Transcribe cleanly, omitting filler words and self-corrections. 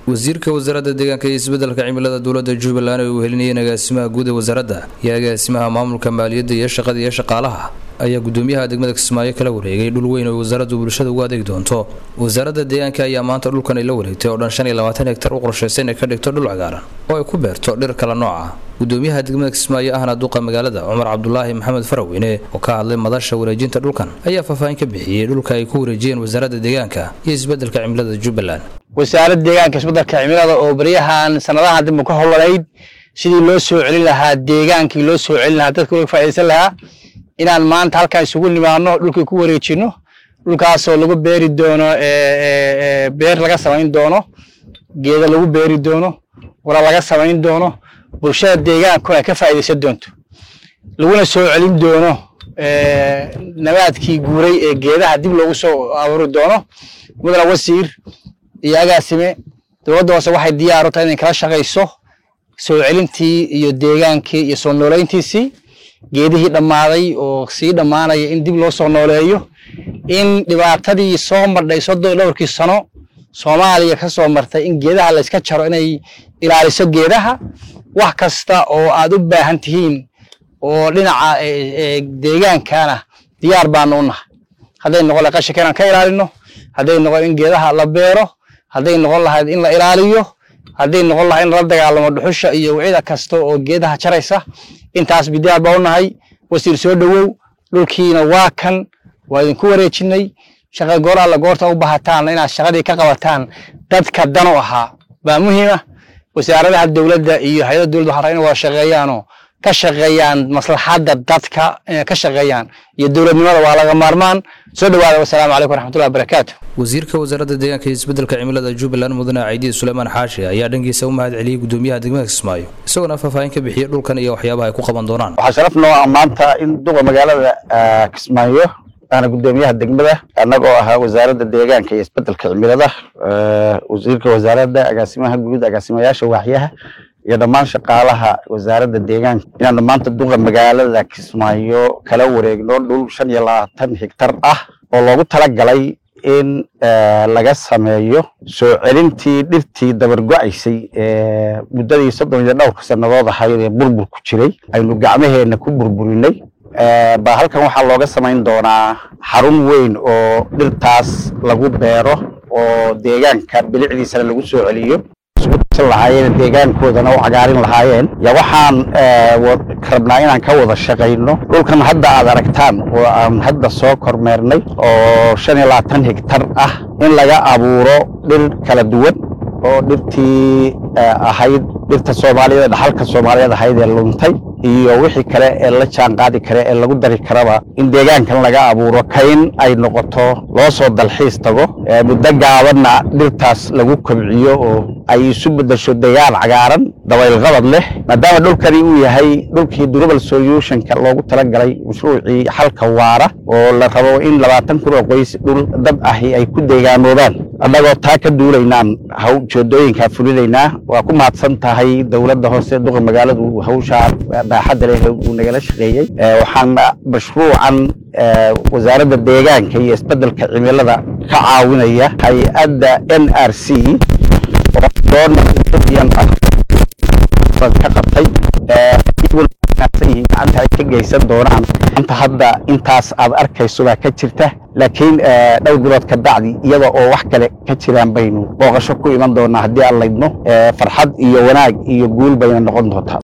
wasiirka wasaaradda deegaanka iyo isbeddelka cimilada dowladda Jubbaland oo helinaya agaasimaha guud ee wasaaradda iyo agaasimaha maamulka maaliyadda iyo shaqada iyo shaqaalaha ayaa gudoomiyaha degmada Kismaayo kala wareegay dhul weyn oo wasaaraddu bulshada ugu adeeg doonto. Wasaaradda deegaanka ayaa maanta dhulkan ay la wareegtay oo dhan 25 hektar u qorshaysan inay ka dhigto dhul cagaaran oo ay ku beerto dhir kala nooc ah. gudoomiyaha degmada Kismaayo ahna duqa magaalada Umar Cabdullaahi Maxamed Faraweyne oo ka hadlay madasha wareejinta dhulkan ayaa faahfaahin ka bixiyay dhulka ay ku wareejiyeen wasaaradda deegaanka iyo isbeddelka cimilada Jubbaland. wasaaradda deegaanka isbeddelka cimilada oo bariyahan sanadahan dib u ka howlayd sidii loo soo celin lahaa deegaankii loo soo celin lahaa dadka uga faa'iideysan lahaa inaan maanta halkaan isugu nimaano dhulkii ku wareejino dhulkaas oo lagu beeri doono beer laga samayn doono geedo lagu beeri doono wala laga samayn doono bulshada deegaanka ay ka faa'iideysan doonto laguna soo celin doono nabaadkii guuray ee geedaha dib loogu soo abuuri doono mudane wasiir iyo agaasime dowladda hoose waxay diyaar u tahay inay kala shaqeyso soo celintii iyo deegaankii iyo soo nooleyntiisii geedihii dhamaaday oo sii dhamaanaya in dib loo soo nooleeyo in dhibaatadii soo marday dhowrkii sano Soomaaliya ka soo martay in geedaha la iska jaro inay ilaaliso geedaha wax kasta oo aad u baahan tihiin oo dhinaca deegaankana diyaar baan u nahay haday noqon la qashinka ka ilaalino haday noqon in geedaha la beero haday noqon lahayd in la ilaaliyo haday noqon lahayd in la dagaalamo dhuxusha iyo wicida kasta oo geedaha jaraysa intaas diyaar baan u nahay wasiir soo dhawow dhulkiina waa kan waa idin ku wareejinay shaqa goor alla goorta u baahataan inaad shaqadii ka qabataan dadka dan u ahaa baa muhiim ah wasaaradaha dawladda iyo hay'adaha dawladda waxay inay wada shaqeeyaan oo ka shaqeeyaan maslaxadda dadka ka shaqeeyaan iyo dawladnimada waa laga maarmaan soo dhawaada wassalaamu calaykum waraxmatullaahi wabarakaatuh. wasiirka wasaaradda deegaanka iyo isbeddelka cimilada Jubbaland mudane Ciidi Suleymaan Xaashi ayaa dhangiisa u mahad celiyay gudoomiyaha degmada Kismaayo isagoo faahfaahin ka bixiyay dhulkan iyo waxyaabaha ay ku qaban doonaan. waxaa sharaf noo ah maanta in duqa magaalada Kismaayo أنا قدامي هالدقمة أنا جوها وزارة الدجاج كي يثبت الكلمة وزير كوزارة أقسمها جود أقسمها شواحيها يضمن شقالها وزارة الدجاج يعني ضمان تدوغ مجال ذاك اسمه كلو رجلون دول شن يلا 10 هكتار والله قلت لك علي إن لجسها مايو سو علمتي درتي دبر قايسي مدري يصدق من النور كسرنا واضح هاي بربر كتيري أي نقعمه نكون بربريني ba halkan waxa looga sameyn doonaa xarun weyn oo dhirtaas lagu beero oo deegaanka bilicdiisa lagu soo celiyo isku lahaayeen deegaankoodana oo cagaarin lahaayeen ya waxaan rabnaa inaan ka wada shaqeyno dhulkan hadda aad aragtaan oo aan hadda soo kormeernay oo 25 hektar ah in laga abuuro dhir kala duwan oo dhirtii ahayd dhirta Soomaaliyeed dhaxalka Soomaaliyeed ahayd ee luntay iyo wixii kale ee la jaan qaadi kare ee lagu dari karaba in deegaankan laga abuuro kayn ay noqoto loo soo dalxiis tago muddo gaabanna dhirtaas lagu kobciyo oo ay isu bedesho deegaan cagaaran dabayl qabad leh maadaama dhulkani uu yahay dhulkii durable solution-ka loogu talagalay mashruucii xalka waara oo la rabo in 20 kun oo qoys dhul dad ahi ay ku deegaanoodaan annagoo taa ka duulaynaan hawjoodoyinka fulineynaa waa ku mahadsan tahay dawladda hoose duqa magaaladu hawsha baaxad leh uu nagala shaqeeyay waxaan mashruucan wasaaradda deegaanka iyo isbeddelka cimilada ka caawinaya hay'adda NRC oo doon ka qabtay gacanta ka geysan doonaan inta hadda intaas aad arkayso baa ka jirta laakiin dhowr bilood ka bacdi iyada oo wax kale ka jiraan baynu booqasho ku iman doonaa haddii aan laydno farxad iyo wanaag iyo guul bayna noqon doontaa.